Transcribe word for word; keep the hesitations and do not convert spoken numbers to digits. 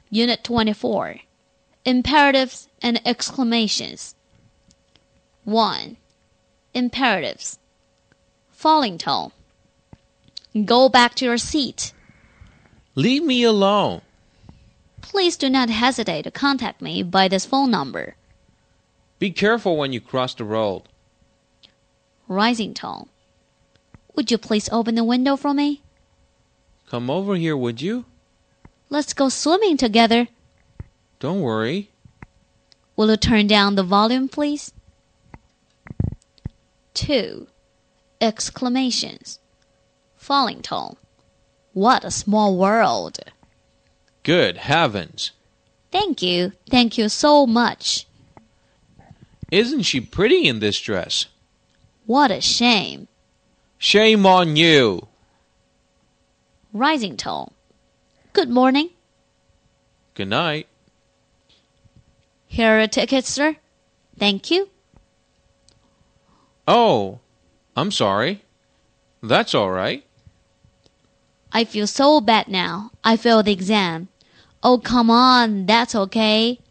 Unit twenty-four. Imperatives and exclamations. one. Imperatives. Falling tone. Go back to your seat. Leave me alone. Please do not hesitate to contact me by this phone number. Be careful when you cross the road. Rising tone. Would you please open the window for me? Come over here, would you? Let's go swimming together. Don't worry. Will you turn down the volume, please? two. Exclamations. Falling tone. What a small world. Good heavens. Thank you. Thank you so much. Isn't she pretty in this dress? What a shame. Shame on you. Rising tone. Good morning. Good night. Here are your tickets, sir. Thank you. Oh, I'm sorry. That's all right. I feel so bad now. I failed the exam. Oh, come on. That's okay.